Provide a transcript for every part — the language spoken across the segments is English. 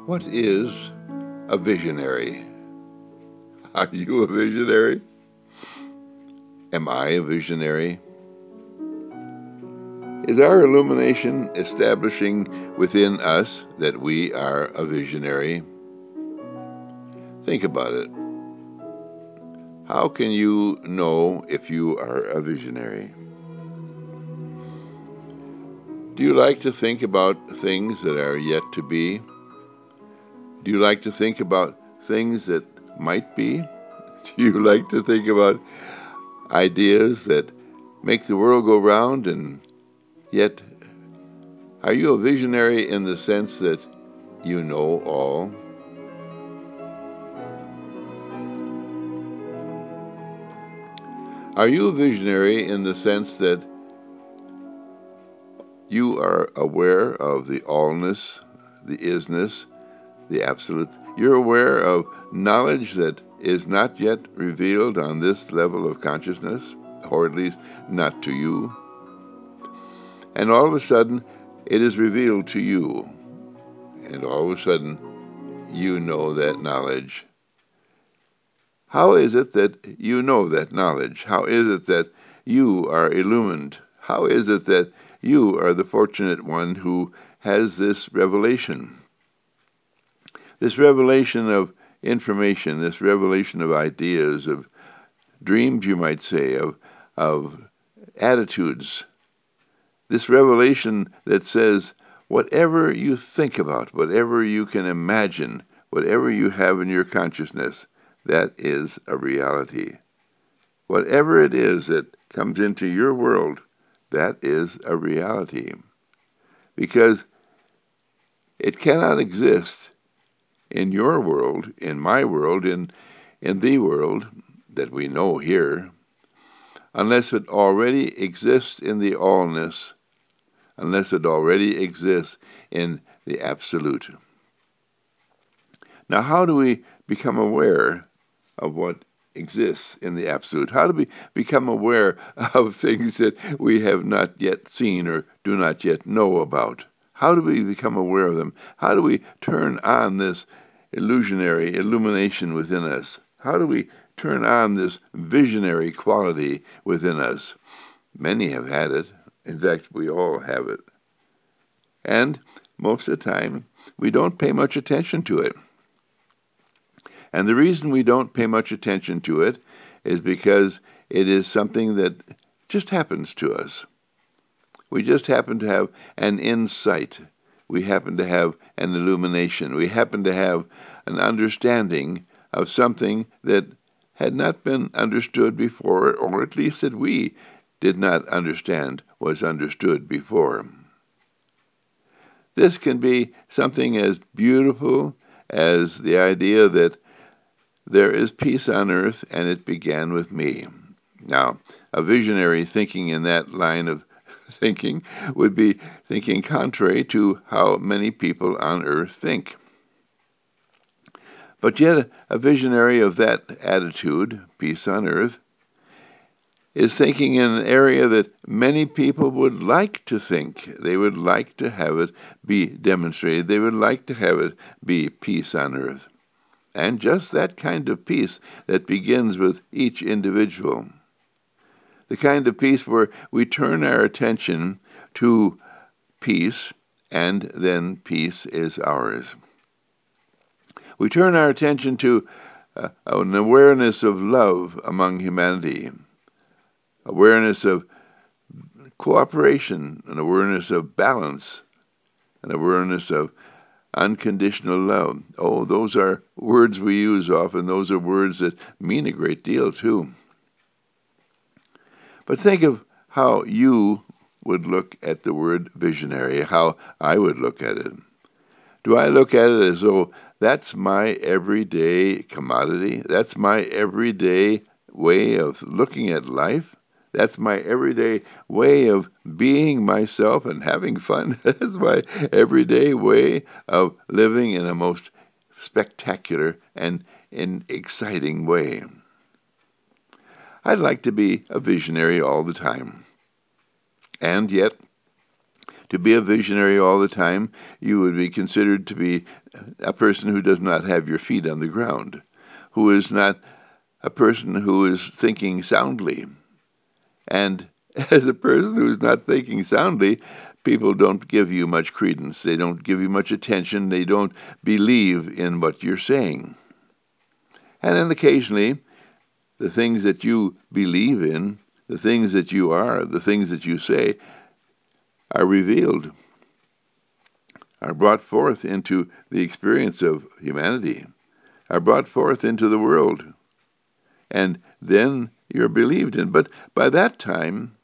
What is a visionary? Are you a visionary? Am I a visionary? Is our illumination establishing within us that we are a visionary? Think about it. How can you know if you are a visionary? Do you like to think about things that are yet to be? Do you like to think about things that might be? Do you like to think about ideas that make the world go round, and yet are you a visionary in the sense that you know all? Are you a visionary in the sense that you are aware of the allness, the isness, the absolute? You're aware of knowledge that is not yet revealed on this level of consciousness, or at least not to you. And all of a sudden, it is revealed to you. And all of a sudden, you know that knowledge. How is it that you know that knowledge? How is it that you are illumined? How is it that you are the fortunate one who has this revelation? This revelation of information, this revelation of ideas, of dreams, you might say, of attitudes. This revelation that says, whatever you think about, whatever you can imagine, whatever you have in your consciousness, that is a reality. Whatever it is that comes into your world, that is a reality. Because it cannot exist in your world, in my world, in the world that we know here, unless it already exists in the allness, unless it already exists in the absolute. Now, how do we become aware of what exists in the absolute? How do we become aware of things that we have not yet seen or do not yet know about? How do we become aware of them? How do we turn on this illusionary illumination within us? How do we turn on this visionary quality within us? Many have had it. In fact, we all have it. And most of the time, we don't pay much attention to it. And the reason we don't pay much attention to it is because it is something that just happens to us. We just happen to have an insight. We happen to have an illumination. We happen to have an understanding of something that had not been understood before, or at least that we did not understand was understood before. This can be something as beautiful as the idea that there is peace on earth, and it began with me. Now, a visionary thinking in that line of thinking would be thinking contrary to how many people on earth think. But yet, a visionary of that attitude, peace on earth, is thinking in an area that many people would like to think. They would like to have it be demonstrated. They would like to have it be peace on earth. And just that kind of peace that begins with each individual. The kind of peace where we turn our attention to peace, and then peace is ours. We turn our attention to an awareness of love among humanity, awareness of cooperation, an awareness of balance, an awareness of unconditional love. Oh, those are words we use often. Those are words that mean a great deal, too. But think of how you would look at the word visionary, how I would look at it. Do I look at it as though that's my everyday commodity? That's my everyday way of looking at life? That's my everyday way of being myself and having fun. That's my everyday way of living in a most spectacular and exciting way. I'd like to be a visionary all the time. And yet, To be a visionary all the time, you would be considered to be a person who does not have your feet on the ground, who is not a person who is thinking soundly. And as a person who's not thinking soundly, people don't give you much credence. They don't give you much attention. They don't believe in what you're saying. And then occasionally, the things that you believe in, the things that you are, the things that you say, are revealed, are brought forth into the experience of humanity, are brought forth into the world. And then you're believed in. But by that time,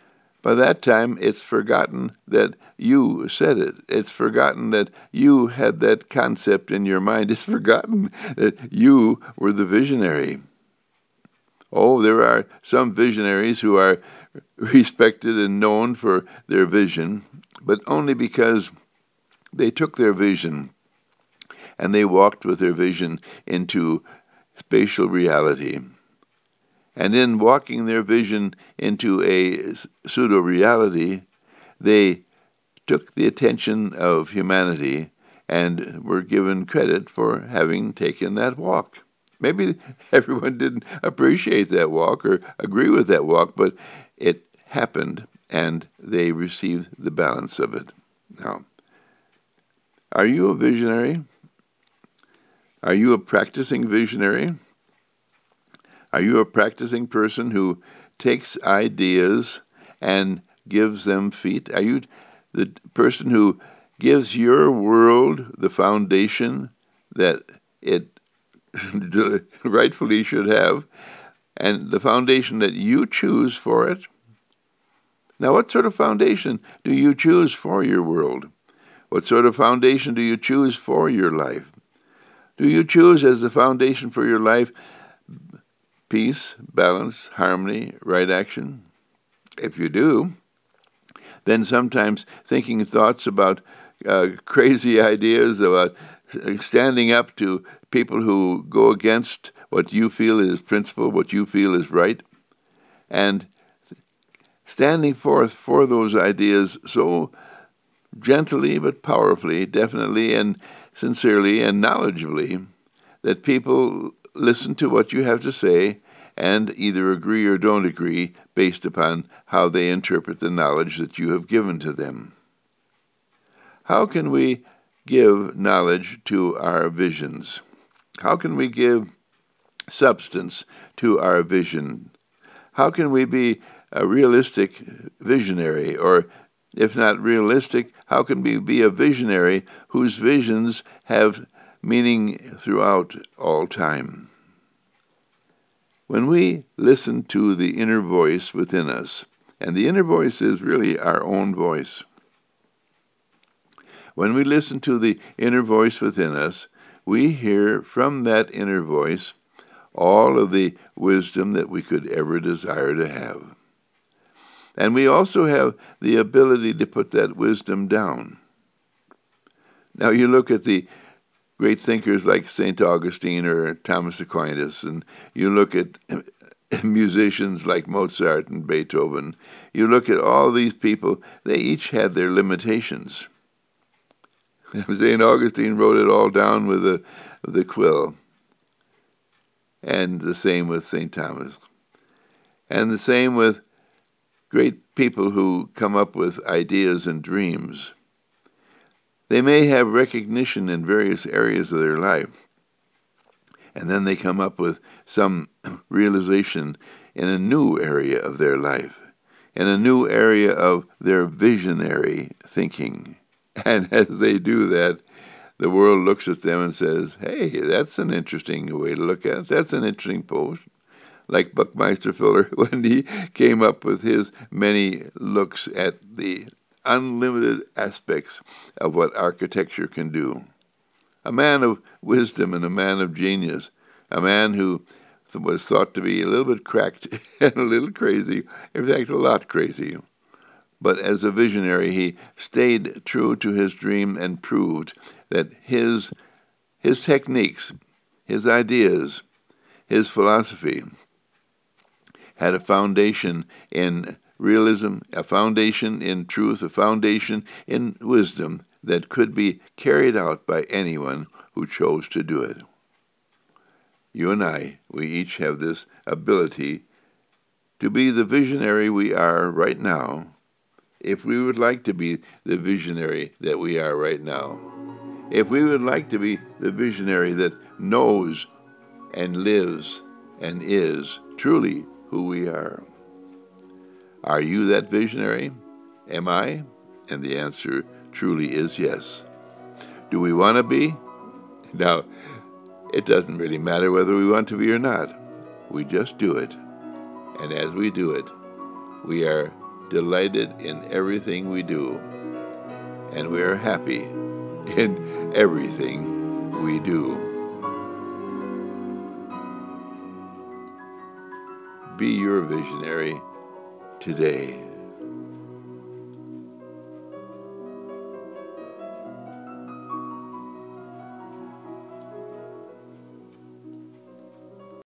it's forgotten that you said it. It's forgotten that you had that concept in your mind. It's forgotten that you were the visionary. Oh, there are some visionaries who are respected and known for their vision, but only because they took their vision and they walked with their vision into spatial reality. And in walking their vision into a pseudo-reality, they took the attention of humanity and were given credit for having taken that walk. Maybe everyone didn't appreciate that walk or agree with that walk, but it happened, and they received the balance of it. Now, are you a visionary? Are you a practicing visionary? Are you a practicing person who takes ideas and gives them feet? Are you the person who gives your world the foundation that it rightfully should have, and the foundation that you choose for it? Now, what sort of foundation do you choose for your world? What sort of foundation do you choose for your life? Do you choose as the foundation for your life peace, balance, harmony, right action? If you do, then sometimes thinking thoughts about crazy ideas, about standing up to people who go against what you feel is principle, what you feel is right, and standing forth for those ideas so gently but powerfully, definitely and sincerely and knowledgeably, that people listen to what you have to say and either agree or don't agree based upon how they interpret the knowledge that you have given to them. How can we give knowledge to our visions? How can we give substance to our vision? How can we be a realistic visionary? Or if not realistic, how can we be a visionary whose visions have meaning throughout all time? When we listen to the inner voice within us, and the inner voice is really our own voice. When we listen to the inner voice within us, we hear from that inner voice all of the wisdom that we could ever desire to have. And we also have the ability to put that wisdom down. Now you look at the great thinkers like St. Augustine or Thomas Aquinas, and you look at musicians like Mozart and Beethoven. You look at all these people, they each had their limitations. St. Augustine wrote it all down with the quill. And the same with St. Thomas. And the same with great people who come up with ideas and dreams. They may have recognition in various areas of their life, and then they come up with some realization in a new area of their life, in a new area of their visionary thinking. And as they do that, the world looks at them and says, hey, that's an interesting way to look at it. That's an interesting post. Like Buckminster Fuller when he came up with his many looks at the unlimited aspects of what architecture can do. A man of wisdom and a man of genius, a man who was thought to be a little bit cracked and a little crazy, in fact, a lot crazy. But as a visionary, he stayed true to his dream and proved that his techniques, his ideas, his philosophy had a foundation in realism, a foundation in truth, a foundation in wisdom that could be carried out by anyone who chose to do it. You and I, we each have this ability to be the visionary we are right now, if we would like to be the visionary that we are right now. If we would like to be the visionary that knows and lives and is truly who we are. Are you that visionary? Am I? And the answer truly is yes. Do we want to be? Now, it doesn't really matter whether we want to be or not. We just do it. And as we do it, we are delighted in everything we do. And we are happy in everything we do. Be your visionary today.